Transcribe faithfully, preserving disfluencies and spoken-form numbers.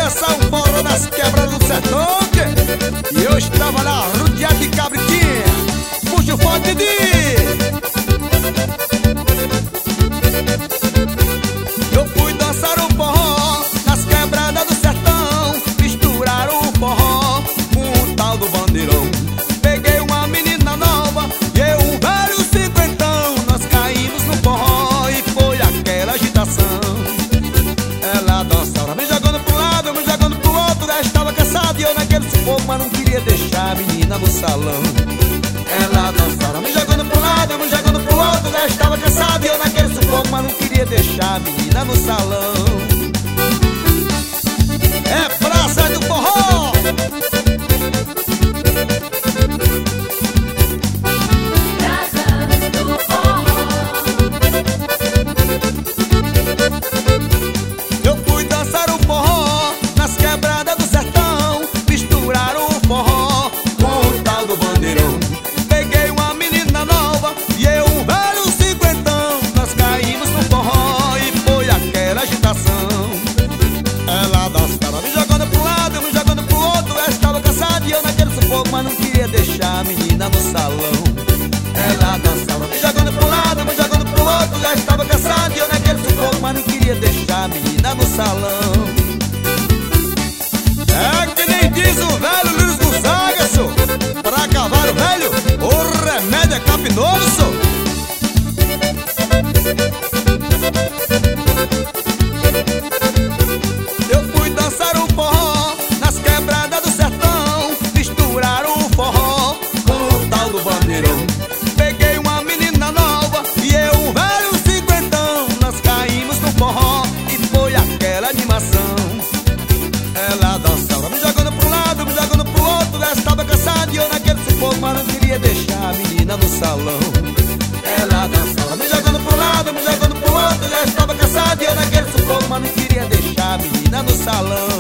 dançar um forró das quebradas do sertão, que? E eu estava lá rodeado de cabritinha. Puxa o forte de... Eu fui dançar o forró nas quebradas do sertão. Misturaram o forró com o tal do bandeirão. Peguei uma menina nova e eu um velho cinquentão. Nós caímos no forró e foi aquela agitação. Ela dançava me jogando pro lado, me jogando pro outro. Já estava cansado e eu naquele sufoco, mas não queria deixar a menina no salão. Ela dançava me jogando pro lado, me jogando pro outro. Já estava cansado e eu naquele sufoco, mas não queria deixar a menina no salão. É praça do forró. Eu fui dançar o forró nas quebradas do sertão. Misturaram o forró com o tal do bandeirão. Peguei uma menina nova e eu um velho cinquentão. Nós caímos no forró e foi aquela agitação. Ela dançava me jogando pro lado, me jogando pro outro. Eu estava cansado e eu naquele sufoco, mas não queria deixar a menina no salão. Ela dançava me jogando pro lado, me jogando pro outro. Já estava cansado e eu naquele sufoco, mas não queria deixar a menina no salão. É que nem diz o velho Luiz Gonzaga, só. Pra cavalo velho, o remédio é capinoso, só. Eu fui dançar o forró nas quebradas do sertão. Misturaram o forró com o tal do bandeirão. Peguei uma menina nova e eu um velho cinquentão. Nós caímos no forró e foi aquela animação. Ela dançava me jogando pro lado, me jogando pro outro. Já estava cansado e eu naquele sufoco, mas não queria deixar a menina no salão. Ela dançava me jogando pro lado, me jogando pro outro. Já estava cansado e eu naquele sufoco, mas não queria deixar a menina no salão.